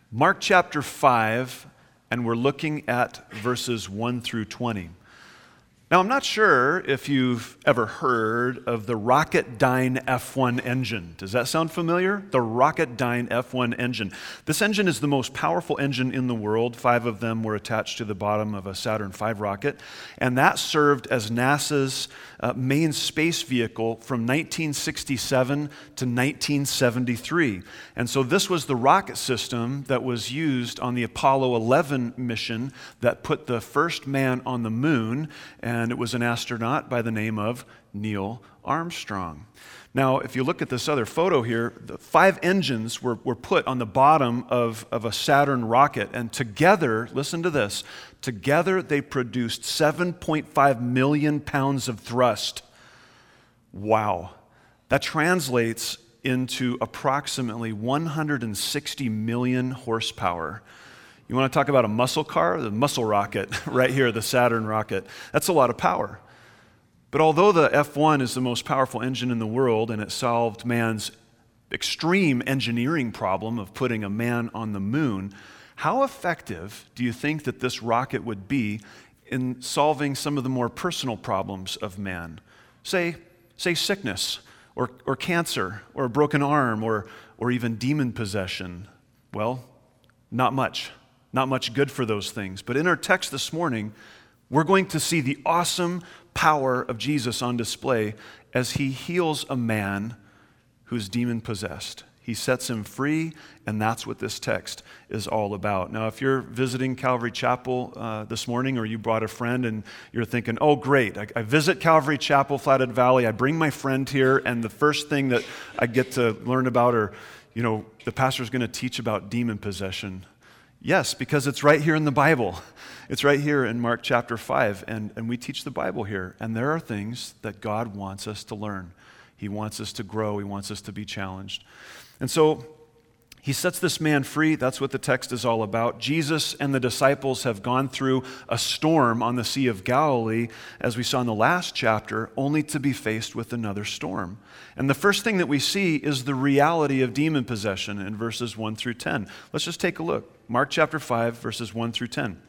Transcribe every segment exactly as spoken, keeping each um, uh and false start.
Mark chapter five, and we're looking at verses one through twenty. Now, I'm not sure if you've ever heard of the Rocketdyne F one engine. Does that sound familiar? The Rocketdyne F one engine. This engine is the most powerful engine in the world. Five of them were attached to the bottom of a Saturn five rocket, and that served as NASA's uh, main space vehicle from nineteen sixty-seven to nineteen seventy-three. And so this was the rocket system that was used on the Apollo eleven mission that put the first man on the moon, and And it was an astronaut by the name of Neil Armstrong. Now, if you look at this other photo here, the five engines were, were put on the bottom of, of a Saturn rocket, and together, listen to this, together they produced seven point five million pounds of thrust. Wow. That translates into approximately one hundred sixty million horsepower. You want to talk about a muscle car? The muscle rocket right here, the Saturn rocket. That's a lot of power. But although the F one is the most powerful engine in the world and it solved man's extreme engineering problem of putting a man on the moon, how effective do you think that this rocket would be in solving some of the more personal problems of man? Say, say sickness or, or cancer or a broken arm or, or even demon possession. Well, not much. Not much good for those things. But in our text this morning, we're going to see the awesome power of Jesus on display as he heals a man who's demon-possessed. He sets him free, and that's what this text is all about. Now, if you're visiting Calvary Chapel uh, this morning, or you brought a friend and you're thinking, oh, great, I, I visit Calvary Chapel, Flathead Valley, I bring my friend here, and the first thing that I get to learn about, or, you know, the pastor's going to teach about demon possession. Yes, because it's right here in the Bible. It's right here in Mark chapter five, and, and we teach the Bible here. And there are things that God wants us to learn. He wants us to grow. He wants us to be challenged. And so he sets this man free. That's what the text is all about. Jesus and the disciples have gone through a storm on the Sea of Galilee, as we saw in the last chapter, only to be faced with another storm. And the first thing that we see is the reality of demon possession in verses one through ten. Let's just take a look. Mark chapter five, verses one through ten.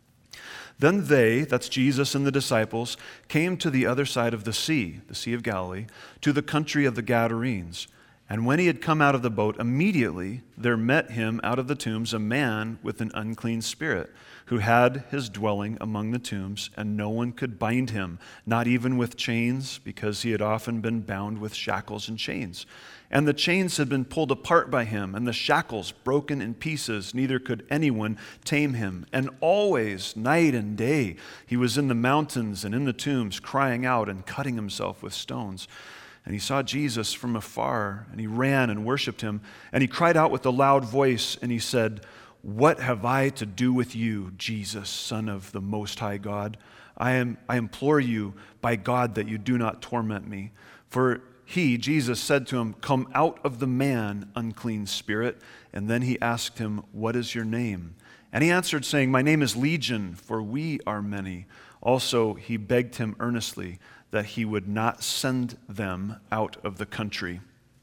Then they, that's Jesus and the disciples, came to the other side of the sea, the Sea of Galilee, to the country of the Gadarenes. And when he had come out of the boat, immediately there met him out of the tombs a man with an unclean spirit, who had his dwelling among the tombs, and no one could bind him, not even with chains, because he had often been bound with shackles and chains. And the chains had been pulled apart by him, and the shackles broken in pieces, neither could anyone tame him. And always, night and day, he was in the mountains and in the tombs, crying out and cutting himself with stones. And he saw Jesus from afar, and he ran and worshiped him. And he cried out with a loud voice, and he said, "What have I to do with you, Jesus, Son of the Most High God? I am, I implore you by God that you do not torment me." For he, Jesus, said to him, "Come out of the man, unclean spirit." And then he asked him, "What is your name?" And he answered, saying, "My name is Legion, for we are many." Also he begged him earnestly that he would not send them out of the country.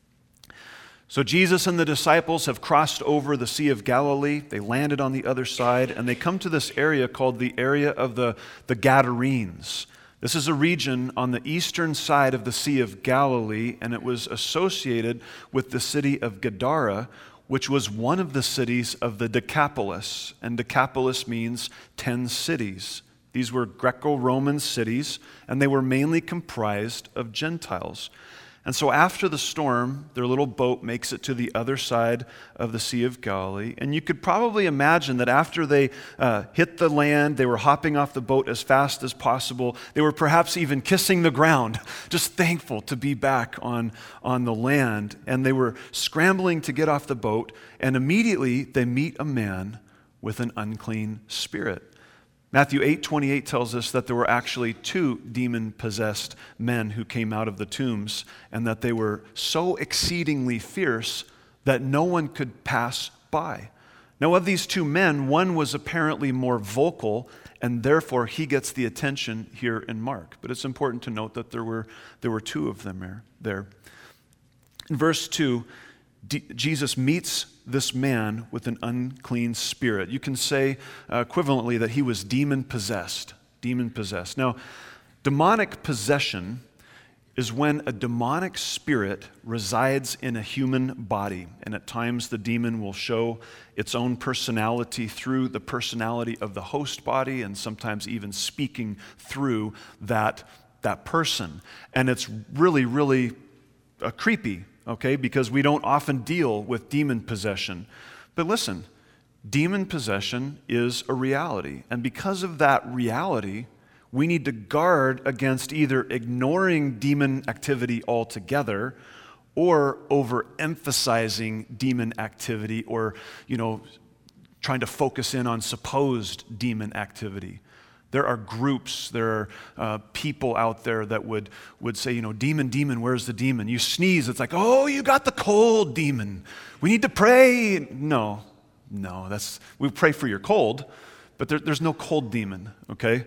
So Jesus and the disciples have crossed over the Sea of Galilee. They landed on the other side, and they come to this area called the area of the, the Gadarenes. This is a region on the eastern side of the Sea of Galilee, and it was associated with the city of Gadara, which was one of the cities of the Decapolis. And Decapolis means ten cities. These were Greco-Roman cities, and they were mainly comprised of Gentiles. And so after the storm, their little boat makes it to the other side of the Sea of Galilee. And you could probably imagine that after they uh, hit the land, they were hopping off the boat as fast as possible. They were perhaps even kissing the ground, just thankful to be back on, on the land. And they were scrambling to get off the boat, and immediately they meet a man with an unclean spirit. Matthew eight twenty-eight tells us that there were actually two demon-possessed men who came out of the tombs, and that they were so exceedingly fierce that no one could pass by. Now, of these two men, one was apparently more vocal, and therefore he gets the attention here in Mark. But it's important to note that there were, there were two of them there. In verse two, D- Jesus meets this man with an unclean spirit. You can say uh, equivalently that he was demon-possessed. Demon-possessed. Now, demonic possession is when a demonic spirit resides in a human body, and at times the demon will show its own personality through the personality of the host body, and sometimes even speaking through that, that person. And it's really, really uh, creepy, okay, because we don't often deal with demon possession. But listen, demon possession is a reality, and because of that reality, we need to guard against either ignoring demon activity altogether or overemphasizing demon activity, or, you know, trying to focus in on supposed demon activity. There are groups, there are uh, people out there that would, would say, you know, demon, demon, where's the demon? You sneeze, it's like, oh, you got the cold, demon. We need to pray. No, no, that's, we pray for your cold, but there, there's no cold demon, okay?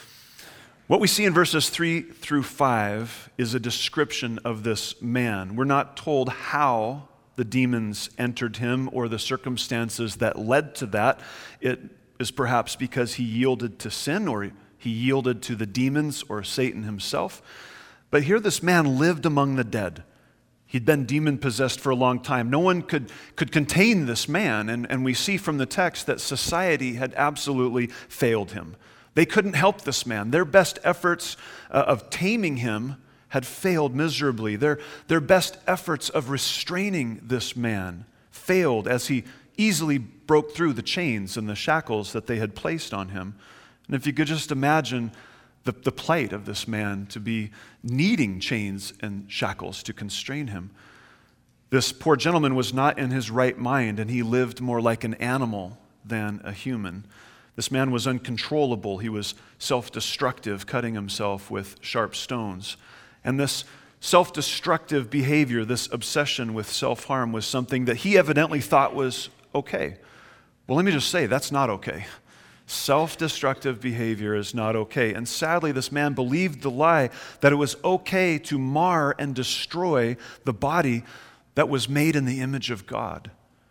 What we see in verses three through five is a description of this man. We're not told how the demons entered him or the circumstances that led to that. It is perhaps because he yielded to sin, or he yielded to the demons or Satan himself. But here this man lived among the dead. He'd been demon-possessed for a long time. No one could, could contain this man, and, and we see from the text that society had absolutely failed him. They couldn't help this man. Their best efforts uh, of taming him had failed miserably. Their, their best efforts of restraining this man failed as he easily broke through the chains and the shackles that they had placed on him. And if you could just imagine the, the plight of this man to be needing chains and shackles to constrain him. This poor gentleman was not in his right mind, and he lived more like an animal than a human. This man was uncontrollable. He was self-destructive, cutting himself with sharp stones. And this self-destructive behavior, this obsession with self-harm, was something that he evidently thought was okay. Well, let me just say, that's not okay. Self-destructive behavior is not okay. And sadly, this man believed the lie that it was okay to mar and destroy the body that was made in the image of God.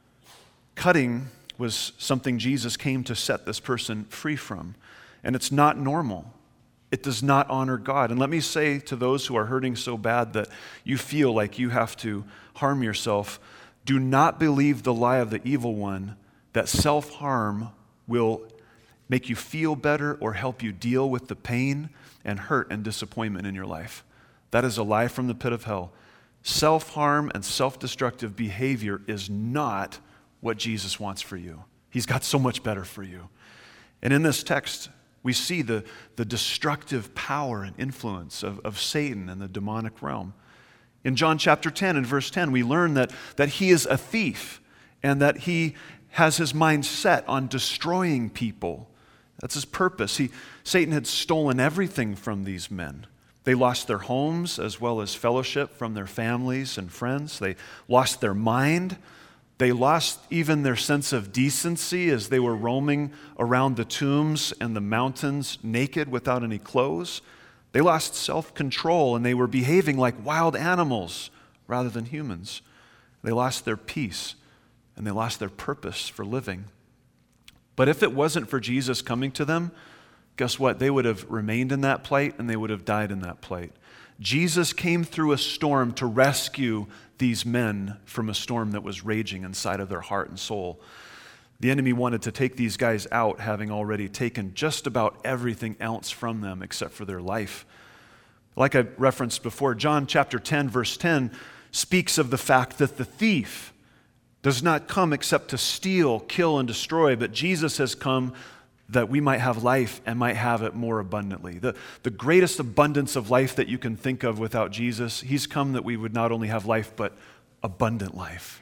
Cutting was something Jesus came to set this person free from. And it's not normal. It does not honor God. And let me say to those who are hurting so bad that you feel like you have to harm yourself, do not believe the lie of the evil one that self-harm will make you feel better or help you deal with the pain and hurt and disappointment in your life. That is a lie from the pit of hell. Self-harm and self-destructive behavior is not what Jesus wants for you. He's got so much better for you. And in this text, we see the, the destructive power and influence of, of Satan and the demonic realm. In John chapter ten and verse ten, we learn that, that he is a thief and that he has his mind set on destroying people. That's his purpose. He, Satan had stolen everything from these men. They lost their homes as well as fellowship from their families and friends. They lost their mind. They lost even their sense of decency as they were roaming around the tombs and the mountains naked without any clothes. They lost self-control and they were behaving like wild animals rather than humans. They lost their peace and they lost their purpose for living. But if it wasn't for Jesus coming to them, guess what? They would have remained in that plight and they would have died in that plight. Jesus came through a storm to rescue these men from a storm that was raging inside of their heart and soul. The enemy wanted to take these guys out, having already taken just about everything else from them except for their life. Like I referenced before, John chapter ten, verse ten speaks of the fact that the thief does not come except to steal, kill, and destroy, but Jesus has come that we might have life and might have it more abundantly. The, the greatest abundance of life that you can think of without Jesus, he's come that we would not only have life, but abundant life.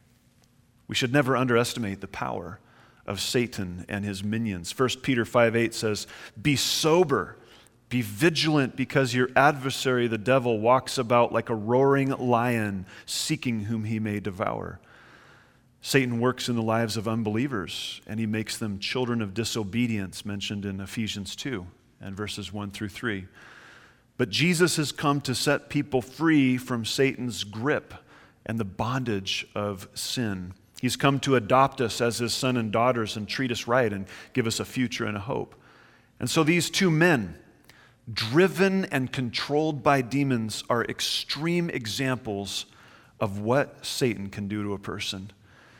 We should never underestimate the power of Satan and his minions. First Peter five eight says, "Be sober, be vigilant, because your adversary, the devil, walks about like a roaring lion, seeking whom he may devour." Satan works in the lives of unbelievers, and he makes them children of disobedience, mentioned in Ephesians two and verses one through three. But Jesus has come to set people free from Satan's grip and the bondage of sin. He's come to adopt us as his son and daughters and treat us right and give us a future and a hope. And so these two men, driven and controlled by demons, are extreme examples of what Satan can do to a person.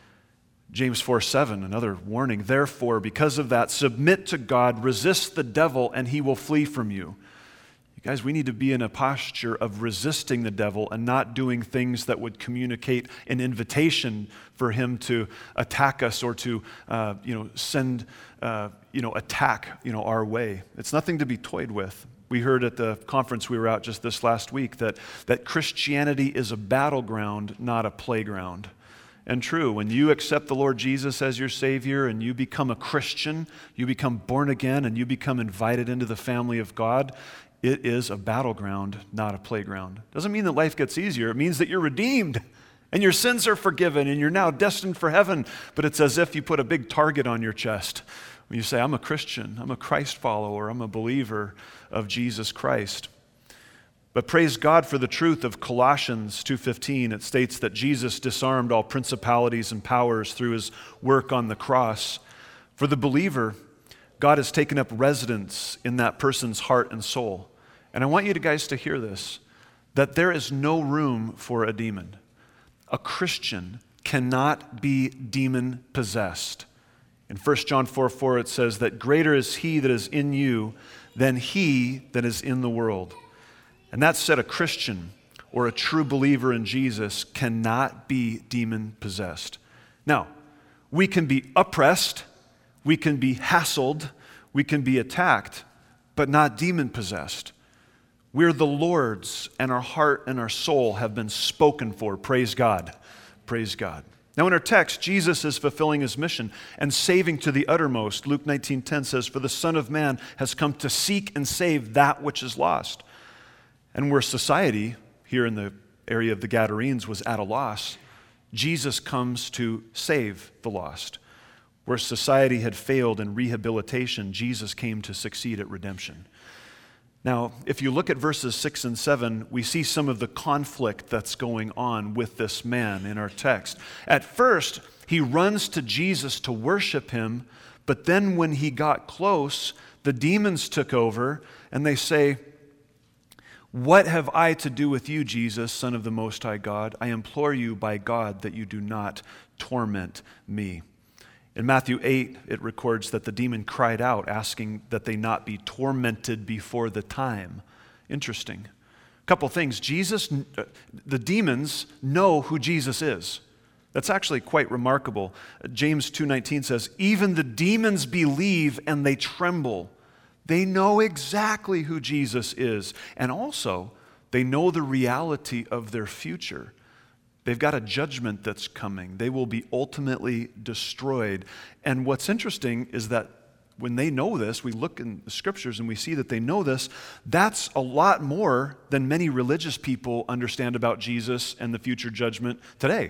James four seven, another warning. Therefore, because of that, submit to God, resist the devil, and he will flee from you. You guys, we need to be in a posture of resisting the devil and not doing things that would communicate an invitation for him to attack us or to, uh, you know, send, uh, you know, attack, you know, our way. It's nothing to be toyed with. We heard at the conference we were at just this last week that, that Christianity is a battleground, not a playground. And true, when you accept the Lord Jesus as your Savior and you become a Christian, you become born again and you become invited into the family of God, it is a battleground, not a playground. Doesn't mean that life gets easier. It means that you're redeemed and your sins are forgiven and you're now destined for heaven. But it's as if you put a big target on your chest when you say, I'm a Christian, I'm a Christ follower, I'm a believer of Jesus Christ. But praise God for the truth of Colossians two fifteen. It states that Jesus disarmed all principalities and powers through his work on the cross. For the believer, God has taken up residence in that person's heart and soul. And I want you guys to hear this, that there is no room for a demon. A Christian cannot be demon-possessed. In First John four four, it says that greater is he that is in you than he that is in the world. And that said, a Christian or a true believer in Jesus cannot be demon-possessed. Now, we can be oppressed, we can be hassled, we can be attacked, but not demon-possessed. We're the Lord's, and our heart and our soul have been spoken for. Praise God. Praise God. Now in our text, Jesus is fulfilling his mission and saving to the uttermost. Luke nineteen ten says, for the Son of Man has come to seek and save that which is lost. And where society, here in the area of the Gadarenes, was at a loss, Jesus comes to save the lost. Where society had failed in rehabilitation, Jesus came to succeed at redemption. Now, if you look at verses six and seven, we see some of the conflict that's going on with this man in our text. At first, he runs to Jesus to worship him, but then when he got close, the demons took over, and they say, what have I to do with you, Jesus, Son of the Most High God? I implore you by God that you do not torment me. In Matthew eight, it records that the demon cried out, asking that they not be tormented before the time. Interesting. A couple things. Jesus, the demons know who Jesus is. That's actually quite remarkable. James two nineteen says, even the demons believe and they tremble. They know exactly who Jesus is. And also, they know the reality of their future. They've got a judgment that's coming. They will be ultimately destroyed. And what's interesting is that when they know this, we look in the scriptures and we see that they know this. That's a lot more than many religious people understand about Jesus and the future judgment today.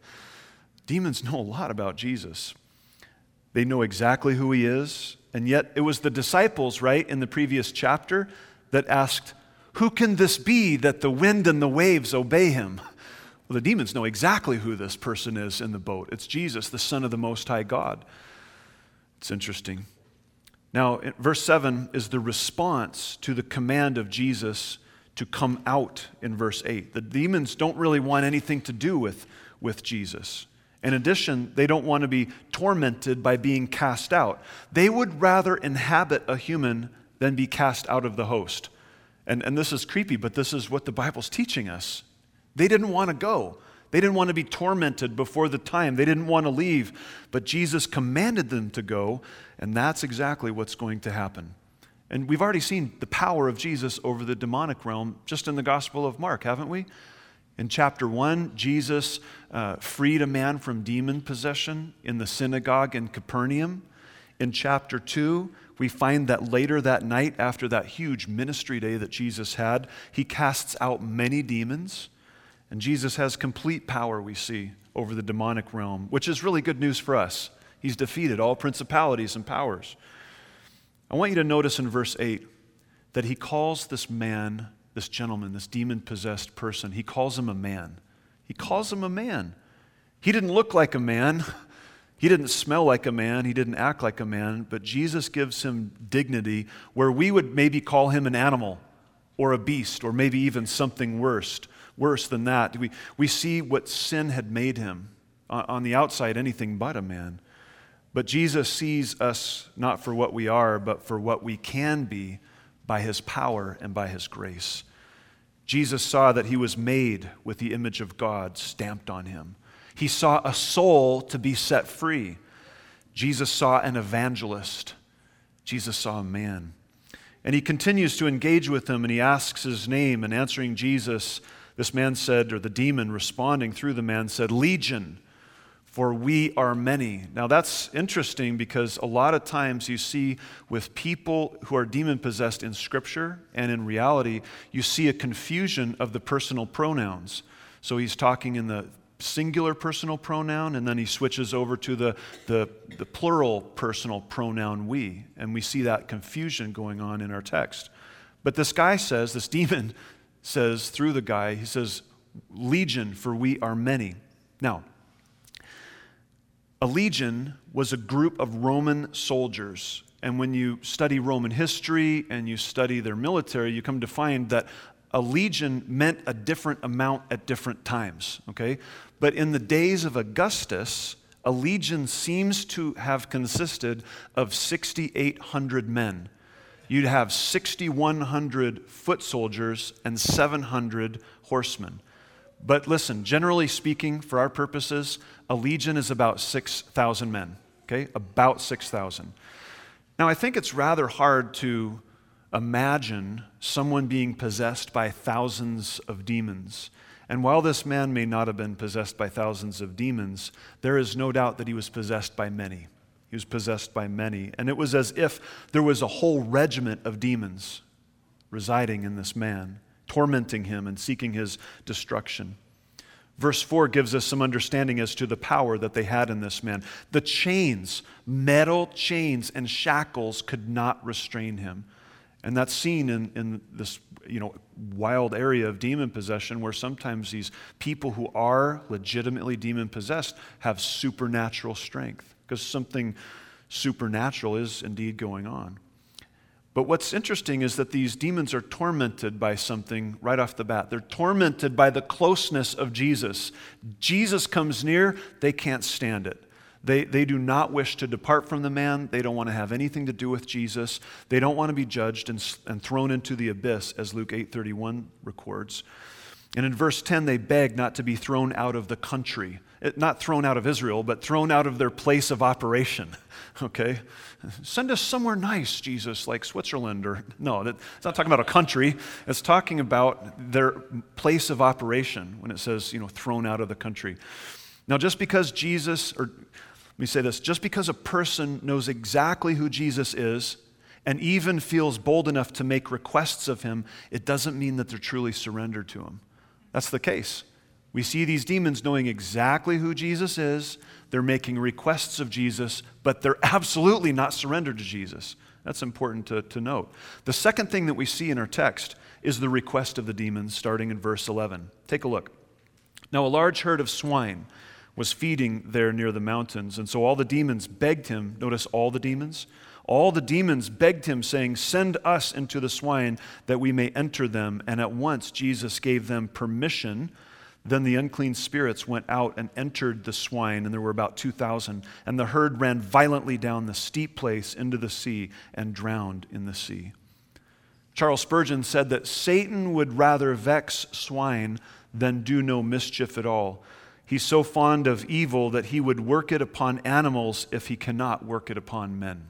Demons know a lot about Jesus. They know exactly who he is. And yet it was the disciples, right, in the previous chapter that asked, who can this be that the wind and the waves obey him? Well, the demons know exactly who this person is in the boat. It's Jesus, the Son of the Most High God. It's interesting. Now, verse seven is the response to the command of Jesus to come out in verse eight. The demons don't really want anything to do with, with Jesus. In addition, they don't want to be tormented by being cast out. They would rather inhabit a human than be cast out of the host. And, and this is creepy, but this is what the Bible's teaching us. They didn't want to go. They didn't want to be tormented before the time. They didn't want to leave. But Jesus commanded them to go, and that's exactly what's going to happen. And we've already seen the power of Jesus over the demonic realm just in the Gospel of Mark, haven't we? In chapter one, Jesus uh, freed a man from demon possession in the synagogue in Capernaum. In chapter two, we find that later that night, after that huge ministry day that Jesus had, he casts out many demons. And Jesus has complete power, we see, over the demonic realm, which is really good news for us. He's defeated all principalities and powers. I want you to notice in verse eight that he calls this man, this gentleman, this demon-possessed person, he calls him a man. He calls him a man. He didn't look like a man. He didn't smell like a man. He didn't act like a man. But Jesus gives him dignity where we would maybe call him an animal or a beast or maybe even something worse, worse than that. We, we see what sin had made him. On the outside, anything but a man. But Jesus sees us not for what we are, but for what we can be by his power and by his grace. Jesus saw that he was made with the image of God stamped on him. He saw a soul to be set free. Jesus saw an evangelist. Jesus saw a man. And he continues to engage with him, and he asks his name, and answering Jesus, this man said, or the demon responding through the man said, "Legion, for we are many." Now that's interesting because a lot of times you see with people who are demon-possessed in Scripture and in reality, you see a confusion of the personal pronouns. So he's talking in the singular personal pronoun, and then he switches over to the, the, the plural personal pronoun we, and we see that confusion going on in our text. But this guy says, this demon says through the guy, he says, "Legion, for we are many." Now, a legion was a group of Roman soldiers. And when you study Roman history and you study their military, you come to find that a legion meant a different amount at different times, okay? But in the days of Augustus, a legion seems to have consisted of six thousand eight hundred men. You'd have six thousand one hundred foot soldiers and seven hundred horsemen. But listen, generally speaking, for our purposes, a legion is about six thousand men, okay? About six thousand. Now, I think it's rather hard to imagine someone being possessed by thousands of demons. And while this man may not have been possessed by thousands of demons, there is no doubt that he was possessed by many. He was possessed by many. And it was as if there was a whole regiment of demons residing in this man, tormenting him and seeking his destruction. Verse four gives us some understanding as to the power that they had in this man. The chains, metal chains and shackles could not restrain him. And that's seen in, in this you know, wild area of demon possession where sometimes these people who are legitimately demon possessed have supernatural strength because something supernatural is indeed going on. But what's interesting is that these demons are tormented by something right off the bat. They're tormented by the closeness of Jesus. Jesus comes near, they can't stand it. They, they do not wish to depart from the man. They don't want to have anything to do with Jesus. They don't want to be judged and, and thrown into the abyss, as Luke eight thirty-one records. And in verse ten, they beg not to be thrown out of the country. It, not thrown out of Israel, but thrown out of their place of operation. Okay? Send us somewhere nice, Jesus, like Switzerland. Or no, that, it's not talking about a country. It's talking about their place of operation when it says, you know, thrown out of the country. Now, just because Jesus, or let me say this, just because a person knows exactly who Jesus is and even feels bold enough to make requests of him, it doesn't mean that they're truly surrendered to him. That's the case. We see these demons knowing exactly who Jesus is. They're making requests of Jesus, but they're absolutely not surrendered to Jesus. That's important to, to note. The second thing that we see in our text is the request of the demons, starting in verse eleven. Take a look. Now, a large herd of swine was feeding there near the mountains, and so all the demons begged him. Notice all the demons. All the demons begged him, saying, "Send us into the swine that we may enter them." And at once Jesus gave them permission. Then the unclean spirits went out and entered the swine, and there were about two thousand. And the herd ran violently down the steep place into the sea and drowned in the sea. Charles Spurgeon said that Satan would rather vex swine than do no mischief at all. He's so fond of evil that he would work it upon animals if he cannot work it upon men.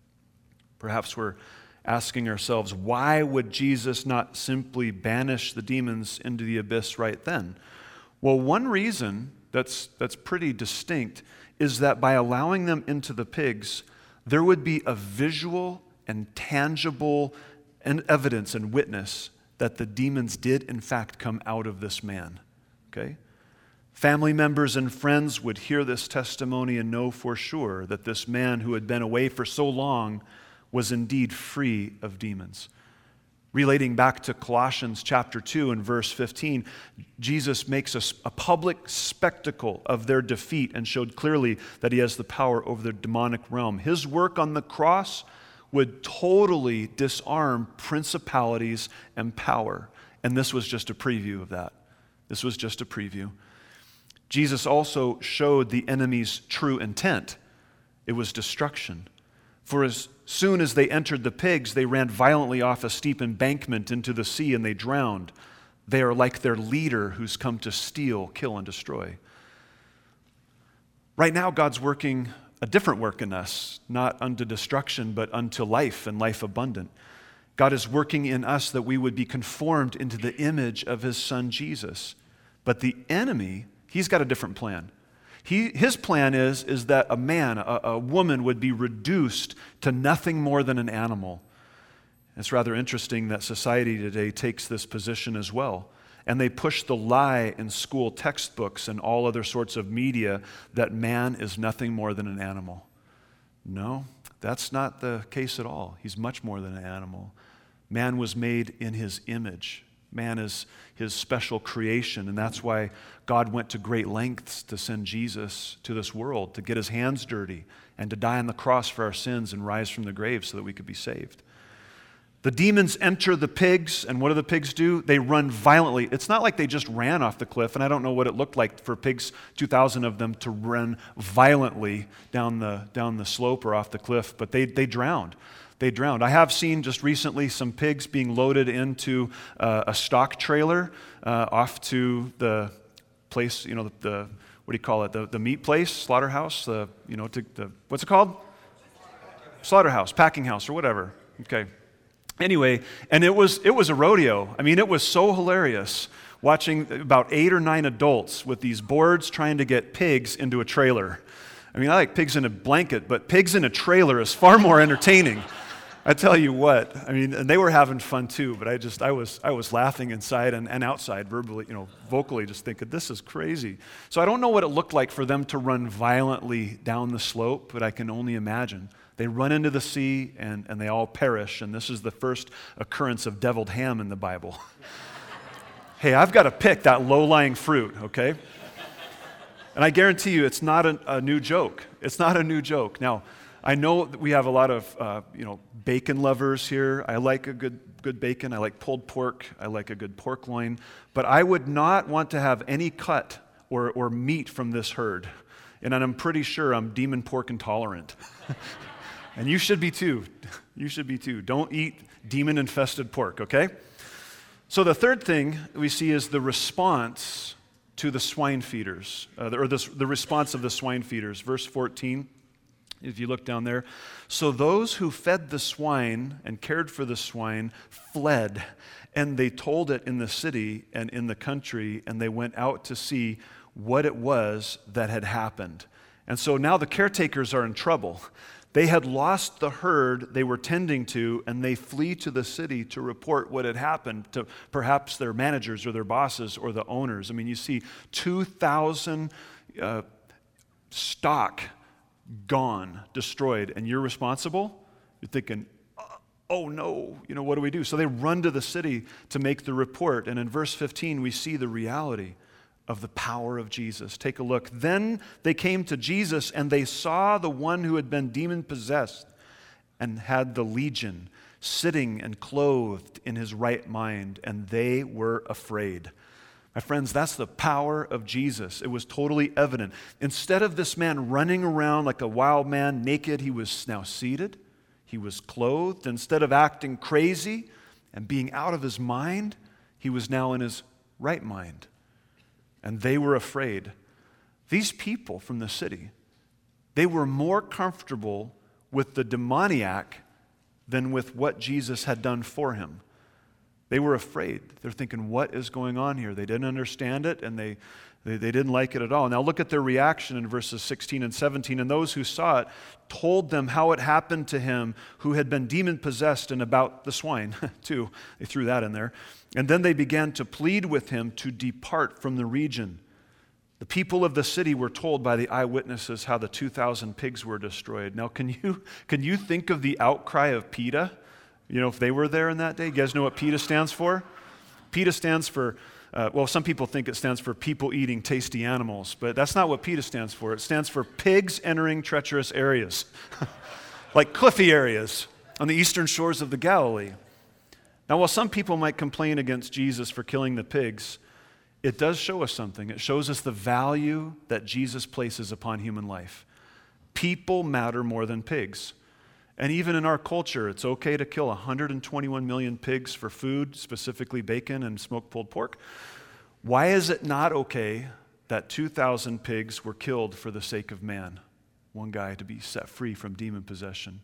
Perhaps we're asking ourselves, why would Jesus not simply banish the demons into the abyss right then? Well, one reason that's, that's pretty distinct is that by allowing them into the pigs, there would be a visual and tangible and evidence and witness that the demons did in fact come out of this man. Okay? Family members and friends would hear this testimony and know for sure that this man who had been away for so long was indeed free of demons. Relating back to Colossians chapter two and verse fifteen, Jesus makes a, a public spectacle of their defeat and showed clearly that he has the power over the demonic realm. His work on the cross would totally disarm principalities and power. And this was just a preview of that. This was just a preview. Jesus also showed the enemy's true intent. It was destruction. For as soon as they entered the pigs, they ran violently off a steep embankment into the sea and they drowned. They are like their leader who's come to steal, kill, and destroy. Right now, God's working a different work in us, not unto destruction, but unto life and life abundant. God is working in us that we would be conformed into the image of his Son, Jesus. But the enemy, he's got a different plan. He, his plan is, is that a man, a, a woman would be reduced to nothing more than an animal. It's rather interesting that society today takes this position as well. And they push the lie in school textbooks and all other sorts of media that man is nothing more than an animal. No, that's not the case at all. He's much more than an animal. Man was made in his image. Man is his special creation, and that's why God went to great lengths to send Jesus to this world, to get his hands dirty and to die on the cross for our sins and rise from the grave so that we could be saved. The demons enter the pigs, and what do the pigs do? They run violently. It's not like they just ran off the cliff, and I don't know what it looked like for pigs, two thousand of them, to run violently down the, down the slope or off the cliff, but they, they drowned. They drowned. I have seen just recently some pigs being loaded into uh, a stock trailer uh, off to the place, you know, the, the what do you call it, the, the meat place, slaughterhouse, the, you know, to, the, what's it called? Slaughterhouse, packing house, or whatever. Okay. Anyway, and it was it was a rodeo. I mean, it was so hilarious watching about eight or nine adults with these boards trying to get pigs into a trailer. I mean, I like pigs in a blanket, but pigs in a trailer is far more entertaining. I tell you what, I mean, and they were having fun too, but I just, I was I was laughing inside and, and outside, verbally, you know, vocally, just thinking, this is crazy. So I don't know what it looked like for them to run violently down the slope, but I can only imagine. They run into the sea and, and they all perish, and this is the first occurrence of deviled ham in the Bible. Hey, I've got to pick that low-lying fruit, okay? And I guarantee you it's not a, a new joke. It's not a new joke. Now, I know that we have a lot of, uh, you know, bacon lovers here. I like a good good bacon. I like pulled pork. I like a good pork loin. But I would not want to have any cut or, or meat from this herd. And I'm pretty sure I'm demon pork intolerant. And you should be too. You should be too. Don't eat demon-infested pork, okay? So the third thing we see is the response to the swine feeders, uh, or the, the response of the swine feeders. Verse fourteen. If you look down there, so those who fed the swine and cared for the swine fled, and they told it in the city and in the country, and they went out to see what it was that had happened. And so now the caretakers are in trouble. They had lost the herd they were tending to, and they flee to the city to report what had happened to perhaps their managers or their bosses or the owners. I mean, you see two thousand uh, stock gone, destroyed, and you're responsible? You're thinking, oh no, you know, what do we do? So they run to the city to make the report, and in verse fifteen we see the reality of the power of Jesus. Take a look. Then they came to Jesus, and they saw the one who had been demon-possessed and had the legion sitting and clothed in his right mind, and they were afraid. My friends, that's the power of Jesus. It was totally evident. Instead of this man running around like a wild man, naked, he was now seated. He was clothed. Instead of acting crazy and being out of his mind, he was now in his right mind. And they were afraid. These people from the city, they were more comfortable with the demoniac than with what Jesus had done for him. They were afraid. They're thinking, what is going on here? They didn't understand it, and they, they, they didn't like it at all. Now look at their reaction in verses sixteen and seventeen. And those who saw it told them how it happened to him who had been demon-possessed, and about the swine, too. They threw that in there. And then they began to plead with him to depart from the region. The people of the city were told by the eyewitnesses how the two thousand pigs were destroyed. Now, can you, can you think of the outcry of PETA? You know, if they were there in that day, you guys know what PETA stands for? PETA stands for, uh, well, some people think it stands for people eating tasty animals, but that's not what PETA stands for. It stands for pigs entering treacherous areas, like cliffy areas on the eastern shores of the Galilee. Now, while some people might complain against Jesus for killing the pigs, it does show us something. It shows us the value that Jesus places upon human life. People matter more than pigs. And even in our culture, it's okay to kill one hundred twenty-one million pigs for food, specifically bacon and smoked pulled pork. Why is it not okay that two thousand pigs were killed for the sake of man? One guy to be set free from demon possession.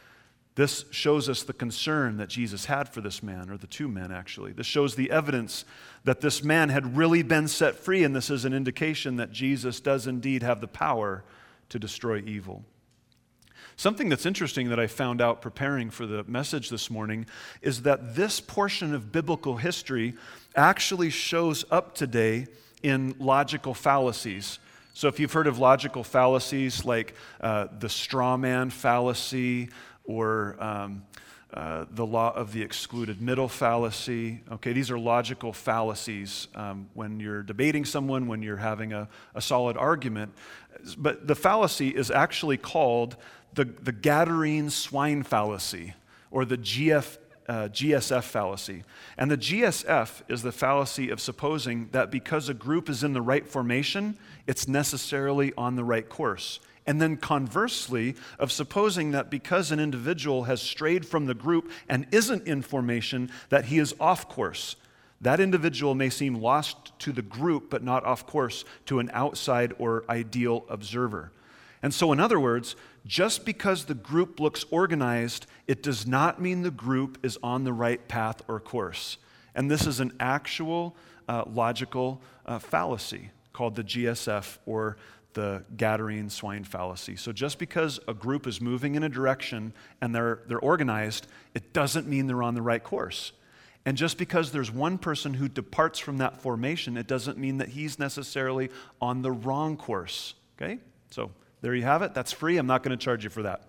This shows us the concern that Jesus had for this man, or the two men actually. This shows the evidence that this man had really been set free, and this is an indication that Jesus does indeed have the power to destroy evil. Something that's interesting that I found out preparing for the message this morning is that this portion of biblical history actually shows up today in logical fallacies. So if you've heard of logical fallacies like uh, the straw man fallacy or um, uh, the law of the excluded middle fallacy, okay, these are logical fallacies um, when you're debating someone, when you're having a, a solid argument. But the fallacy is actually called the, the Gadarene swine fallacy, or the G F, uh, G S F fallacy. And the G S F is the fallacy of supposing that because a group is in the right formation, it's necessarily on the right course. And then conversely, of supposing that because an individual has strayed from the group and isn't in formation, that he is off course. That individual may seem lost to the group, but not off course to an outside or ideal observer. And so, in other words, just because the group looks organized, it does not mean the group is on the right path or course. And this is an actual uh, logical uh, fallacy called the G S F, or the Gadarene swine fallacy. So just because a group is moving in a direction and they're, they're organized, it doesn't mean they're on the right course. And just because there's one person who departs from that formation, it doesn't mean that he's necessarily on the wrong course. Okay? So there you have it. That's free. I'm not going to charge you for that.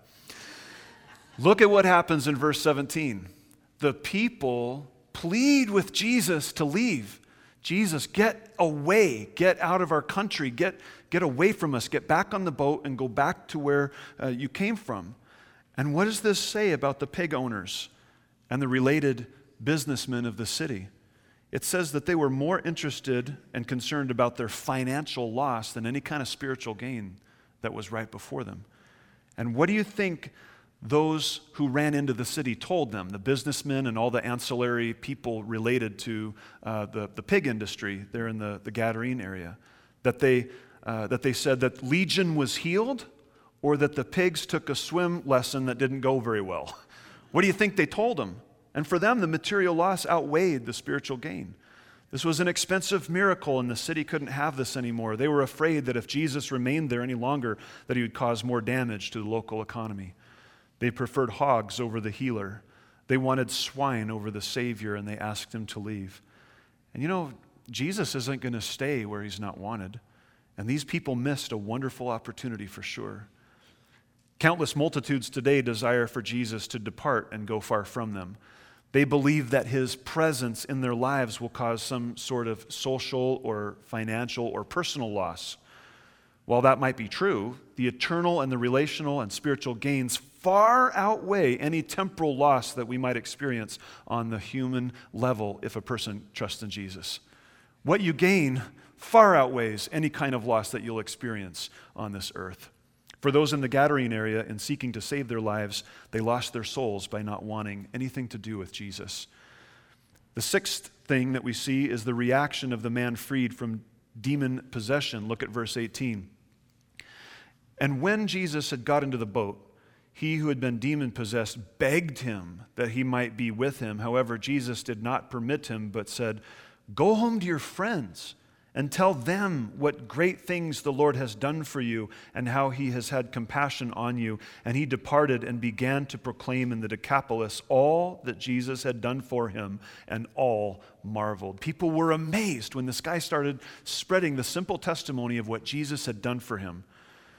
Look at what happens in verse seventeen. The people plead with Jesus to leave. Jesus, get away, get out of our country, get, get away from us, get back on the boat and go back to where uh, you came from. And what does this say about the pig owners and the related businessmen of the city? It says that they were more interested and concerned about their financial loss than any kind of spiritual gain that was right before them. And what do you think those who ran into the city told them, the businessmen and all the ancillary people related to uh, the, the pig industry there in the, the Gadarene area? That they, uh, that they said that Legion was healed, or that the pigs took a swim lesson that didn't go very well? What do you think they told them? And for them, the material loss outweighed the spiritual gain. This was an expensive miracle, and the city couldn't have this anymore. They were afraid that if Jesus remained there any longer, that he would cause more damage to the local economy. They preferred hogs over the healer. They wanted swine over the Savior, and they asked him to leave. And you know, Jesus isn't going to stay where he's not wanted. And these people missed a wonderful opportunity for sure. Countless multitudes today desire for Jesus to depart and go far from them. They believe that his presence in their lives will cause some sort of social or financial or personal loss. While that might be true, the eternal and the relational and spiritual gains far outweigh any temporal loss that we might experience on the human level if a person trusts in Jesus. What you gain far outweighs any kind of loss that you'll experience on this earth. For those in the Gadarene area, in seeking to save their lives, they lost their souls by not wanting anything to do with Jesus. The sixth thing that we see is the reaction of the man freed from demon possession. Look at verse eighteen. And when Jesus had got into the boat, he who had been demon-possessed begged him that he might be with him. However, Jesus did not permit him, but said, "Go home to your friends and tell them what great things the Lord has done for you and how he has had compassion on you." And he departed and began to proclaim in the Decapolis all that Jesus had done for him, and all marveled. People were amazed when this guy started spreading the simple testimony of what Jesus had done for him.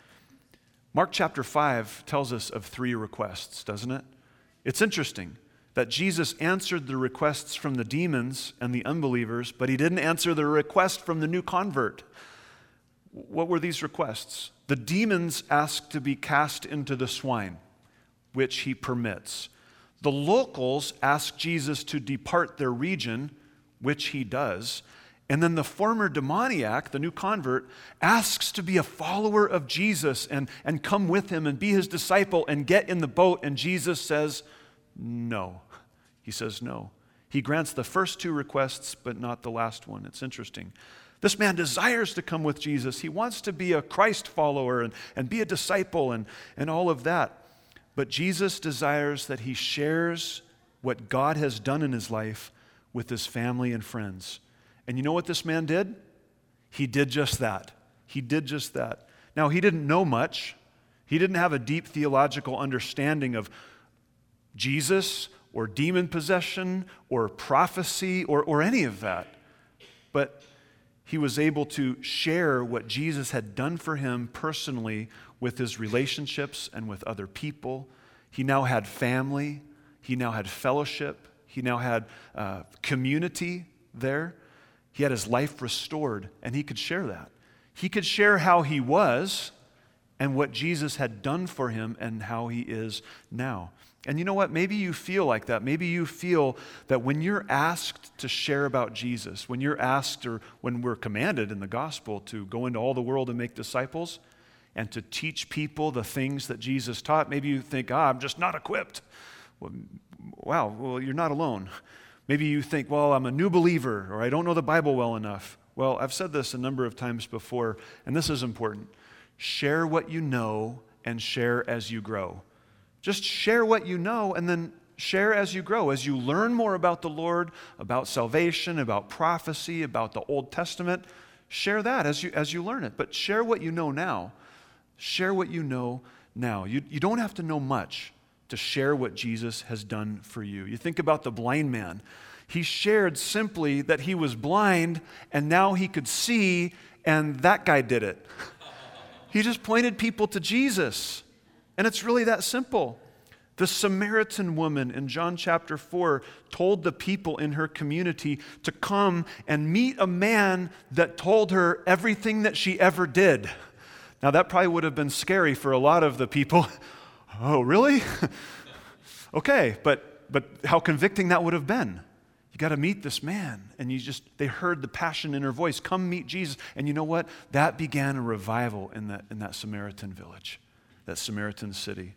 Mark chapter five tells us of three requests, doesn't it? It's interesting that Jesus answered the requests from the demons and the unbelievers, but he didn't answer the request from the new convert. What were these requests? The demons asked to be cast into the swine, which he permits. The locals ask Jesus to depart their region, which he does. And then the former demoniac, the new convert, asks to be a follower of Jesus and, and come with him and be his disciple and get in the boat. And Jesus says, no. He says no. He grants the first two requests, but not the last one. It's interesting. This man desires to come with Jesus. He wants to be a Christ follower and, and be a disciple and, and all of that. But Jesus desires that he shares what God has done in his life with his family and friends. And you know what this man did? He did just that. He did just that. Now, he didn't know much. He didn't have a deep theological understanding of Jesus or demon possession or prophecy or, or any of that. But he was able to share what Jesus had done for him personally with his relationships and with other people. He now had family. He now had fellowship. He now had uh, community there. He had his life restored, and he could share that. He could share how he was and what Jesus had done for him and how he is now. And you know what? Maybe you feel like that. Maybe you feel that when you're asked to share about Jesus, when you're asked or when we're commanded in the gospel to go into all the world and make disciples and to teach people the things that Jesus taught, maybe you think, ah, I'm just not equipped. Well, wow, well, you're not alone. Maybe you think, well, I'm a new believer or I don't know the Bible well enough. Well, I've said this a number of times before, and this is important. Share what you know and share as you grow. Just share what you know and then share as you grow. As you learn more about the Lord, about salvation, about prophecy, about the Old Testament, share that as you as you learn it. But share what you know now. Share what you know now. You, you don't have to know much to share what Jesus has done for you. You think about the blind man. He shared simply that he was blind and now he could see, and that guy did it. He just pointed people to Jesus. And it's really that simple. The Samaritan woman in John chapter four told the people in her community to come and meet a man that told her everything that she ever did. Now that probably would have been scary for a lot of the people. Oh, really? Okay, but but how convicting that would have been. You got to meet this man. And you just, they heard the passion in her voice. Come meet Jesus. And you know what? That began a revival in that, in that Samaritan village, that Samaritan city.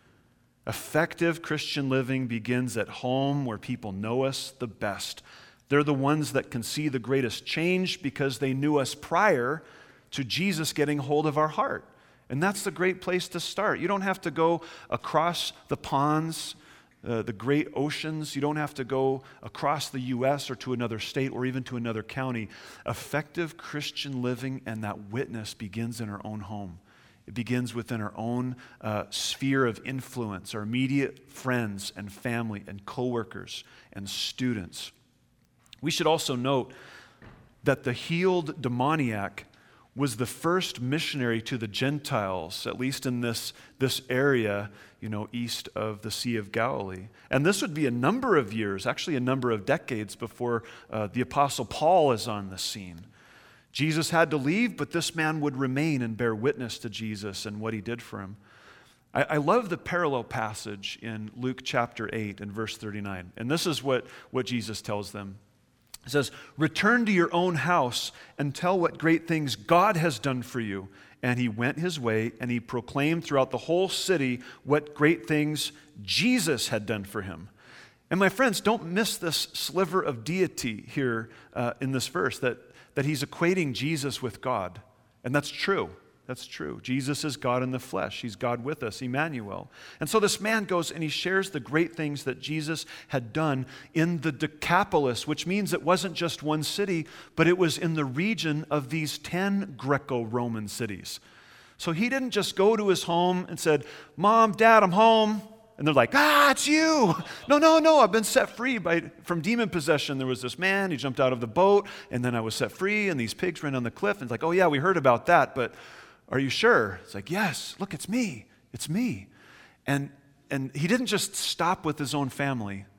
Effective Christian living begins at home where people know us the best. They're the ones that can see the greatest change because they knew us prior to Jesus getting hold of our heart. And that's the great place to start. You don't have to go across the ponds, uh, the great oceans. You don't have to go across the U S or to another state or even to another county. Effective Christian living and that witness begins in our own home. It begins within our own uh, sphere of influence, our immediate friends and family and coworkers and students. We should also note that the healed demoniac was the first missionary to the Gentiles, at least in this, this area, you know, east of the Sea of Galilee. And this would be a number of years, actually a number of decades before uh, the Apostle Paul is on the scene. Jesus had to leave, but this man would remain and bear witness to Jesus and what he did for him. I, I love the parallel passage in Luke chapter eight and verse thirty-nine. And this is what, what Jesus tells them. It says, return to your own house and tell what great things God has done for you. And he went his way and he proclaimed throughout the whole city what great things Jesus had done for him. And my friends, don't miss this sliver of deity here uh, in this verse, that, that he's equating Jesus with God. And that's true. That's true. Jesus is God in the flesh. He's God with us, Emmanuel. And so this man goes and he shares the great things that Jesus had done in the Decapolis, which means it wasn't just one city, but it was in the region of these ten Greco-Roman cities. So he didn't just go to his home and said, Mom, Dad, I'm home. And they're like, ah, it's you. No, no, no, I've been set free by, from demon possession. There was this man, he jumped out of the boat, and then I was set free, and these pigs ran on the cliff. And it's like, oh yeah, we heard about that, but are you sure? It's like, yes, look, it's me. It's me. And and he didn't just stop with his own family.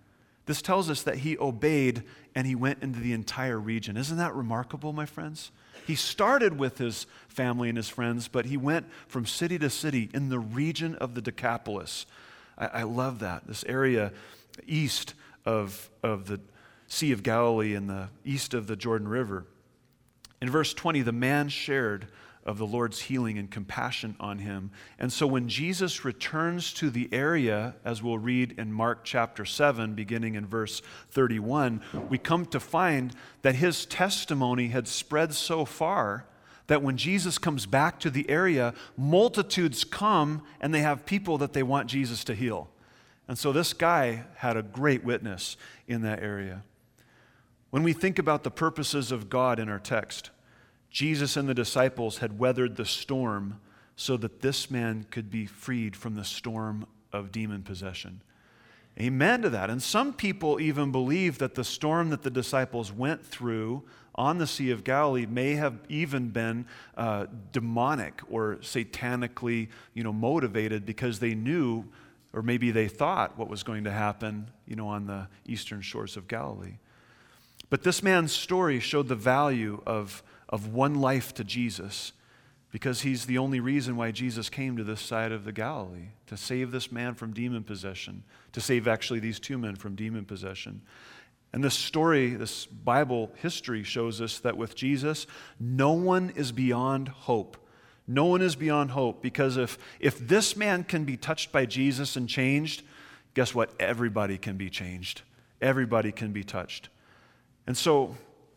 This tells us that he obeyed and he went into the entire region. Isn't that remarkable, my friends? He started with his family and his friends, but he went from city to city in the region of the Decapolis. I, I love that. This area east of, of the Sea of Galilee and the east of the Jordan River. In verse twenty, the man shared of the Lord's healing and compassion on him. And so when Jesus returns to the area, as we'll read in Mark chapter seven, beginning in verse thirty-one, we come to find that his testimony had spread so far that when Jesus comes back to the area, multitudes come and they have people that they want Jesus to heal. And so this guy had a great witness in that area. When we think about the purposes of God in our text, Jesus and the disciples had weathered the storm so that this man could be freed from the storm of demon possession. Amen to that. And some people even believe that the storm that the disciples went through on the Sea of Galilee may have even been uh, demonic or satanically, you know, motivated, because they knew, or maybe they thought, what was going to happen, you know, on the eastern shores of Galilee. But this man's story showed the value of of one life to Jesus, because he's the only reason why Jesus came to this side of the Galilee, to save this man from demon possession, to save actually these two men from demon possession. And this story, this Bible history shows us that with Jesus, no one is beyond hope. No one is beyond hope, because if, if this man can be touched by Jesus and changed, guess what? Everybody can be changed. Everybody can be touched. And so,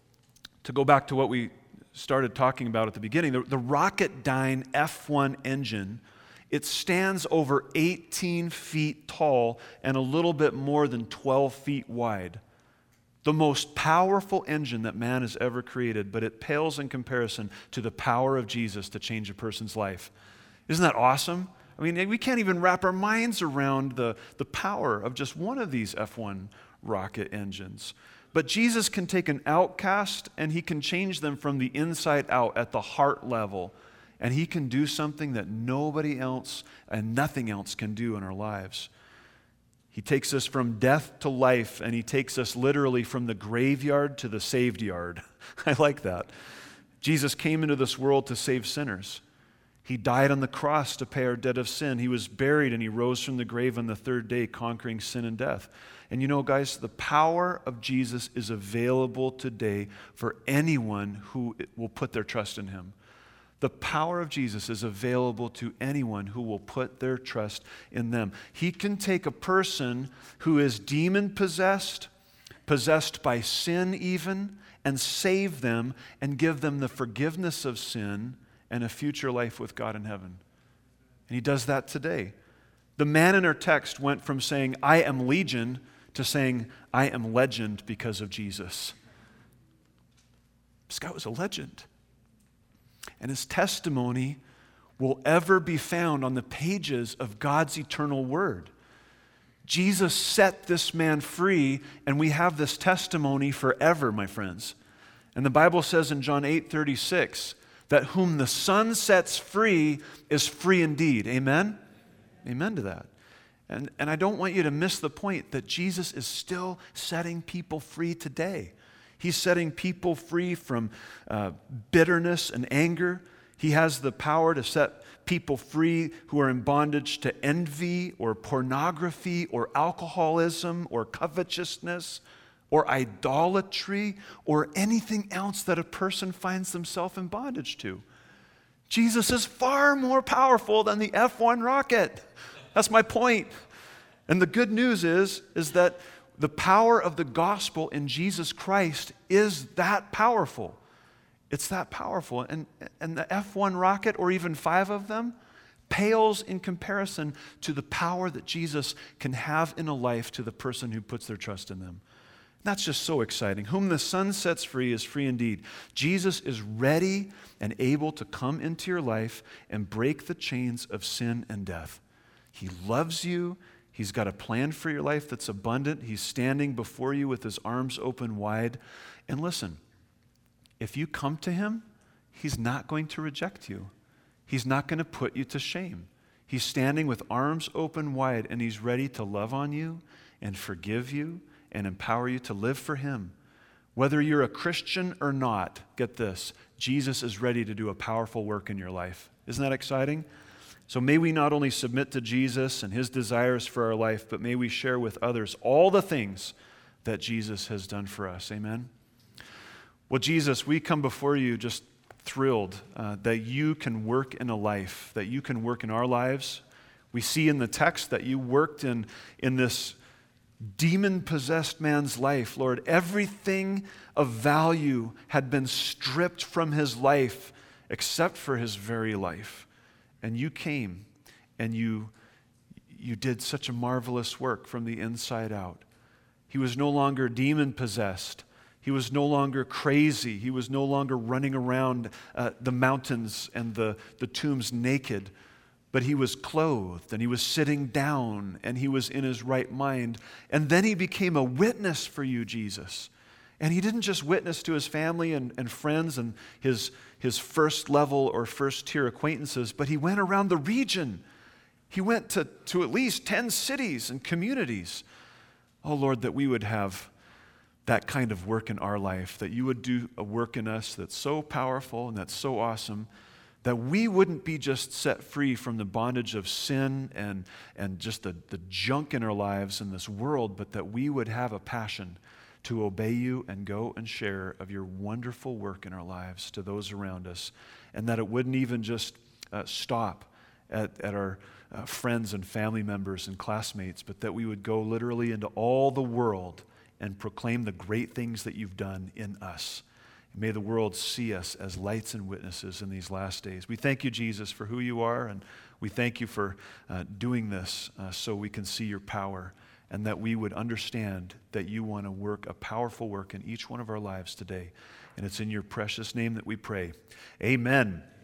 to go back to what we started talking about at the beginning, the, the Rocketdyne F one engine, it stands over eighteen feet tall and a little bit more than twelve feet wide. The most powerful engine that man has ever created, but it pales in comparison to the power of Jesus to change a person's life. Isn't that awesome? I mean, we can't even wrap our minds around the, the power of just one of these F one rocket engines. But Jesus can take an outcast and he can change them from the inside out at the heart level. And he can do something that nobody else and nothing else can do in our lives. He takes us from death to life, and he takes us literally from the graveyard to the saved yard. I like that. Jesus came into this world to save sinners. He died on the cross to pay our debt of sin. He was buried and he rose from the grave on the third day, conquering sin and death. And you know, guys, the power of Jesus is available today for anyone who will put their trust in him. The power of Jesus is available to anyone who will put their trust in them. He can take a person who is demon-possessed, possessed by sin even, and save them and give them the forgiveness of sin and a future life with God in heaven. And he does that today. The man in our text went from saying, "I am legion," to saying, "I am legend because of Jesus." This guy was a legend. And his testimony will ever be found on the pages of God's eternal word. Jesus set this man free, and we have this testimony forever, my friends. And the Bible says in John eight thirty-six that whom the Son sets free is free indeed. Amen? Amen to that. And, and I don't want you to miss the point that Jesus is still setting people free today. He's setting people free from uh, bitterness and anger. He has the power to set people free who are in bondage to envy or pornography or alcoholism or covetousness or idolatry or anything else that a person finds themselves in bondage to. Jesus is far more powerful than the F one rocket. That's my point. And the good news is, is that the power of the gospel in Jesus Christ is that powerful. It's that powerful. And, and the F one rocket, or even five of them, pales in comparison to the power that Jesus can have in a life to the person who puts their trust in them. That's just so exciting. Whom the Son sets free is free indeed. Jesus is ready and able to come into your life and break the chains of sin and death. He loves you. He's got a plan for your life that's abundant. He's standing before you with his arms open wide. And listen, if you come to him, he's not going to reject you. He's not going to put you to shame. He's standing with arms open wide, and he's ready to love on you and forgive you and empower you to live for Him. Whether you're a Christian or not, get this, Jesus is ready to do a powerful work in your life. Isn't that exciting? So may we not only submit to Jesus and His desires for our life, but may we share with others all the things that Jesus has done for us. Amen? Well, Jesus, we come before you just thrilled uh, that you can work in a life, that you can work in our lives. We see in the text that you worked in, in this demon-possessed man's life. Lord, everything of value had been stripped from his life except for his very life. And you came and you, you did such a marvelous work from the inside out. He was no longer demon-possessed. He was no longer crazy. He was no longer running around uh, the mountains and the, the tombs naked. But he was clothed, and he was sitting down, and he was in his right mind. And then he became a witness for you, Jesus. And he didn't just witness to his family and, and friends and his, his first level or first tier acquaintances, but he went around the region. He went to, to at least ten cities and communities. Oh, Lord, that we would have that kind of work in our life, that you would do a work in us that's so powerful and that's so awesome, that we wouldn't be just set free from the bondage of sin and, and just the, the junk in our lives in this world, but that we would have a passion to obey you and go and share of your wonderful work in our lives to those around us, and that it wouldn't even just uh, stop at, at our uh, friends and family members and classmates, but that we would go literally into all the world and proclaim the great things that you've done in us. May the world see us as lights and witnesses in these last days. We thank you, Jesus, for who you are, and we thank you for uh, doing this uh, so we can see your power, and that we would understand that you want to work a powerful work in each one of our lives today. And it's in your precious name that we pray. Amen.